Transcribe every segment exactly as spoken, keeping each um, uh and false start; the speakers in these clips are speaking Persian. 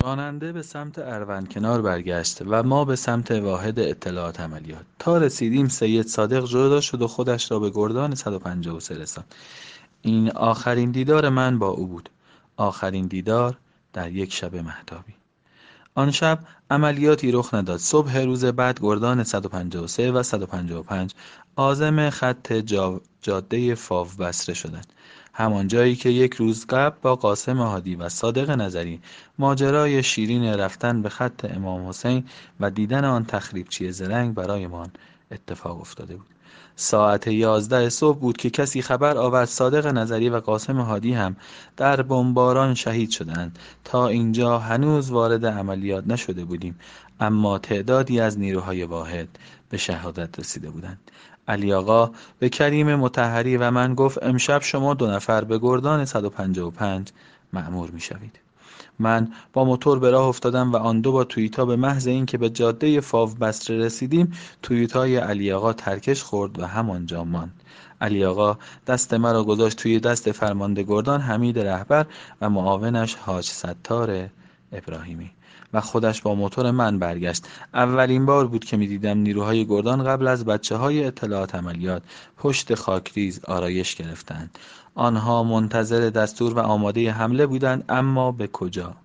راننده به سمت اروندکنار برگشت و ما به سمت واحد اطلاعات عملیات. تا رسیدیم سید صادق جدا شد و خودش را به گردان صد و پنجاه و سه رساند. این آخرین دیدار من با او بود. آخرین دیدار در یک شب مهتابی. آن شب عملیاتی رخ نداد. صبح روز بعد گردان صد و پنجاه و سه و صد و پنجاه و پنج عازم خط جا... جاده فاو بصره شدند. همان جایی که یک روز قبل با قاسم هادی و صادق نظری ماجرای شیرین رفتن به خط امام حسین و دیدن آن تخریبچی زرنگ برایمان اتفاق افتاده بود. ساعت یازده صبح بود که کسی خبر آورد صادق نظری و قاسم هادی هم در بمباران شهید شدند. تا اینجا هنوز وارد عملیات نشده بودیم، اما تعدادی از نیروهای واحد به شهادت رسیده بودند. علی آقا به کریم مطهری و من گفت امشب شما دو نفر به گردان صد و پنجاه و پنج مأمور می شوید. من با موتور به راه افتادم و آن دو با تویوتا به محض اینکه به جاده فاو بصره رسیدیم تویوتای علی آقا ترکش خورد و همانجا ماند. علی آقا دست مرا گذاشت توی دست فرمانده گردان حمید رهبر و معاونش حاج ستار ابراهیمی و خودش با موتور من برگشت. اولین بار بود که می دیدم نیروهای گردان قبل از بچه های اطلاعات عملیات پشت خاکریز آرایش گرفتند. آنها منتظر دستور و آماده حمله بودند، اما به کجا؟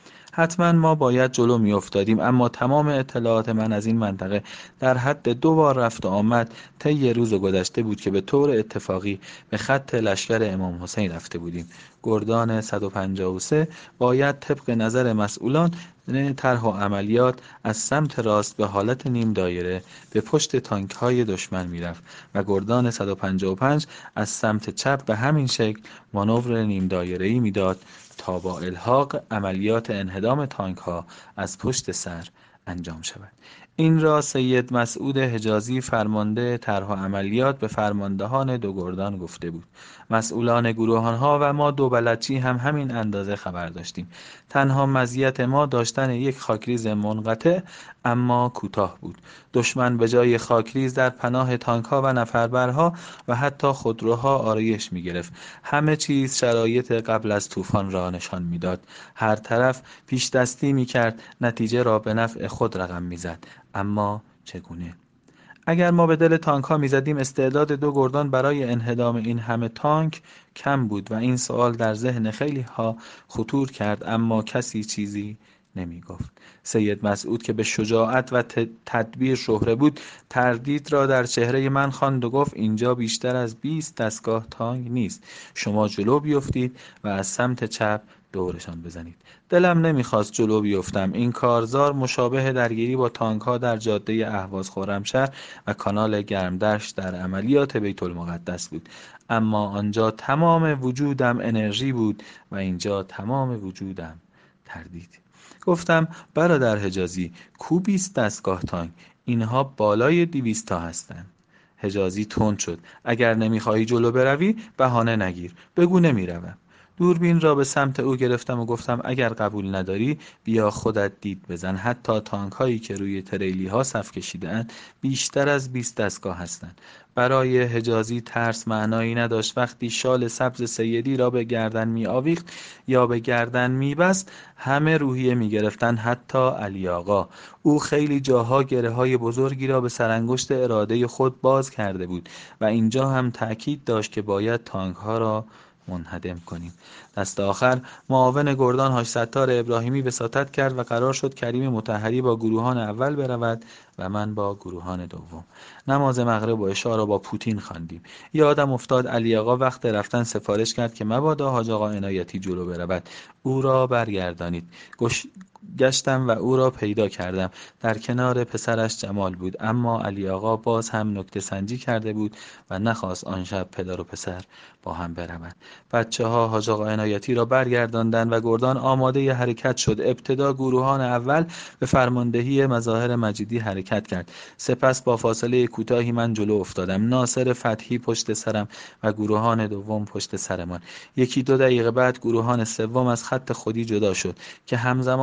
حتما ما باید جلو می افتادیم، اما تمام اطلاعات من از این منطقه در حد دو بار رفت و آمد طی روز گذشته بود که به طور اتفاقی به خط لشکر امام حسین رفته بودیم. گردان صد و پنجاه و سه باید طبق نظر مسئولان طرح و عملیات از سمت راست به حالت نیم دایره به پشت تانک های دشمن می رفت و گردان صد و پنجاه و پنج از سمت چپ به همین شکل مانور نیم دایره‌ای می داد تا با الحاق عملیات انهدام تانک ها از پشت سر انجام شود. این را سید مسعود حجازی فرمانده طرح و عملیات به فرماندهان دو گردان گفته بود. مسئولان گروهان ها و ما دو بلدچی هم همین اندازه خبر داشتیم. تنها مزیت ما داشتن یک خاکریز منقطع اما کوتاه بود. دشمن به جای خاکریز در پناه تانک ها و نفربرها و حتی خودروها آرایش می گرفت. همه چیز شرایط قبل از طوفان را نشان میداد. هر طرف پیش دستی می کرد، نتیجه را به نفع خود رقم می زد. اما چگونه؟ اگر ما به دل تانک ها می زدیم استعداد دو گردان برای انهدام این همه تانک کم بود و این سوال در ذهن خیلی ها خطور کرد، اما کسی چیزی نمی گفت. سید مسعود که به شجاعت و تدبیر شهره بود تردید را در چهره من خواند و گفت اینجا بیشتر از بیست دستگاه تانک نیست. شما جلو بیفتید و از سمت چپ دورشان بزنید. دلم نمیخواست جلو بیفتم. این کارزار مشابه درگیری با تانک ها در جاده اهواز خرمشهر و کانال گرمدشت در عملیات بیت المقدس بود، اما آنجا تمام وجودم انرژی بود و اینجا تمام وجودم تردید. گفتم برادر حجازی کو بیست دستگاه تانک؟ اینها بالای دویست تا هستند. حجازی تند شد. اگر نمیخواهی جلو بروی بهانه نگیر، بگو نمیروم. دوربین را به سمت او گرفتم و گفتم اگر قبول نداری بیا خودت دید بزن. حتی تانک هایی که روی تریلی ها صف کشیده‌اند بیشتر از بیست دستگاه هستند. برای حجازی ترس معنایی نداشت. وقتی شال سبز سیدی را به گردن می آویخت یا به گردن می بست همه روحیه می گرفتن، حتی علی آقا. او خیلی جاها گره های بزرگی را به سرانگشت اراده خود باز کرده بود و اینجا هم تأکید داشت که باید تانک ها را منهدم کنیم. دست آخر معاون گردان حاج ستار ابراهیمی وساطت کرد و قرار شد کریم مطهری با گروهان اول برود و من با گروهان دوم. نماز مغرب و عشا را با پوتین خواندیم. یادم افتاد علی آقا وقت رفتن سفارش کرد که مبادا حاج آقا عنایتی جلو برود، او را برگردانید. گش... گشتم و او را پیدا کردم. در کنار پسرش جمال بود، اما علی آقا باز هم نکته سنجی کرده بود و نخواست آن شب پدر و پسر با هم بروند. بچه ها حاج آقا عنایتی را برگرداندند و گردان آماده ی حرکت شد. ابتدا گروهان اول به فرماندهی مظاهر مجیدی حرکت کرد. سپس با فاصله کوتاهی من جلو افتادم. ناصر فتحی پشت سرم و گروهان دوم پشت سرمان. یکی دو دقیقه بعد گروهان سوم از خط خودی جدا شد که همزمان رگبار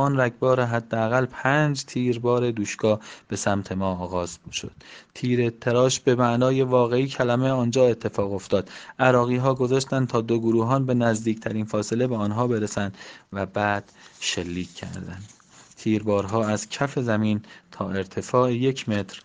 بار حداقل پنج تیربار دوشکا به سمت ما آغاز شد. تیر تراش به معنای واقعی کلمه آنجا اتفاق افتاد. عراقی ها گذاشتند تا دو گروهان به نزدیکترین فاصله به آنها برسند و بعد شلیک کردند. تیربارها از کف زمین تا ارتفاع یک متر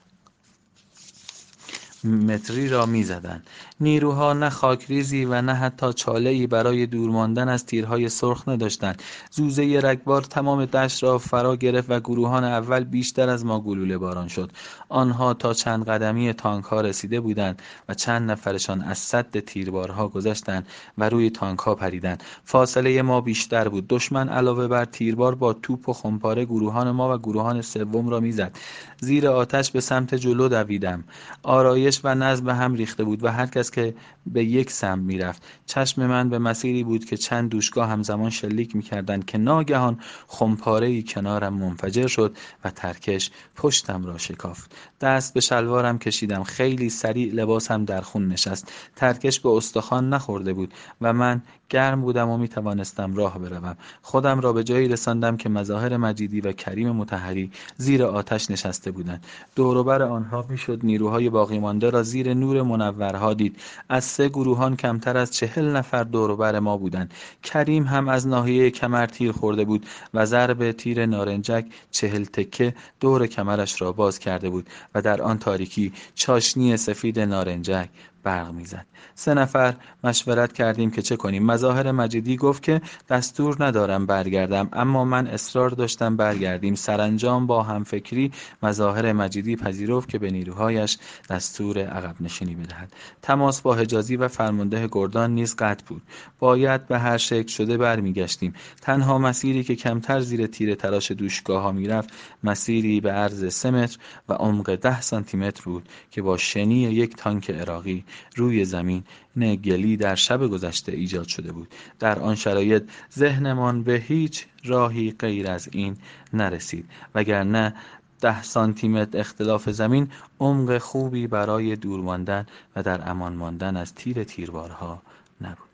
متری را می زدن. نیروها نه خاکریزی و نه حتی چاله‌ای برای دور ماندن از تیرهای سرخ نداشتند. زوزه رگبار تمام دشت را فرا گرفت و گروهان اول بیشتر از ما گلوله باران شد. آنها تا چند قدمی تانک ها رسیده بودند و چند نفرشان از سد تیربارها گذشتند و روی تانک ها پریدند. فاصله ما بیشتر بود. دشمن علاوه بر تیربار با توپ و خمپاره گروهان ما و گروهان سوم را میزد. زیر آتش به سمت جلو دویدم. آرایش و نظم به هم ریخته بود و هر کس که به یک سمت میرفت. چشم من به مسیری بود که چند دوشکا همزمان شلیک میکردند که ناگهان خمپاره‌ای کنارم منفجر شد و ترکش پشتم را شکافت. دست به شلوارم کشیدم. خیلی سریع لباسم در خون نشست. ترکش به استخوان نخورده بود و من گرم بودم و میتوانستم راه بروم. خودم را به جایی رساندم که مظاهر مجیدی و کریم مطهری زیر آتش نشسته بودند. دور و بر آنها میشد نیروهای باقی مانده را زیر نور منورها دید. از سه گروهان کمتر از چهل نفر دور و بر ما بودند. کریم هم از ناحیه کمر تیر خورده بود و ضرب تیر نارنجک چهل تکه دور کمرش را باز کرده بود و در آن تاریکی چاشنی سفید نارنجک برق میزد. سه نفر مشورت کردیم که چه کنیم. مظاهر مجیدی گفت که دستور ندارم برگردم، اما من اصرار داشتم برگردیم. سرانجام با همفکری مظاهر مجیدی پذیرفت که به نیروهایش دستور عقب نشینی بدهد. تماس با حجازی و فرمانده گردان نیز قطع بود. باید به هر شکل شده برمیگشتیم. تنها مسیری که کمتر زیر تیر تراش دوشگاه ها میرفت مسیری به عرض سه متر و عمق ده سانتی متر بود که با شنی یک تانک عراقی روی زمین گلی در شب گذشته ایجاد شده بود. در آن شرایط ذهنمان به هیچ راهی غیر از این نرسید، وگرنه ده سانتی متر اختلاف زمین عمق خوبی برای دور ماندن و در امان ماندن از تیر تیربارها نبود.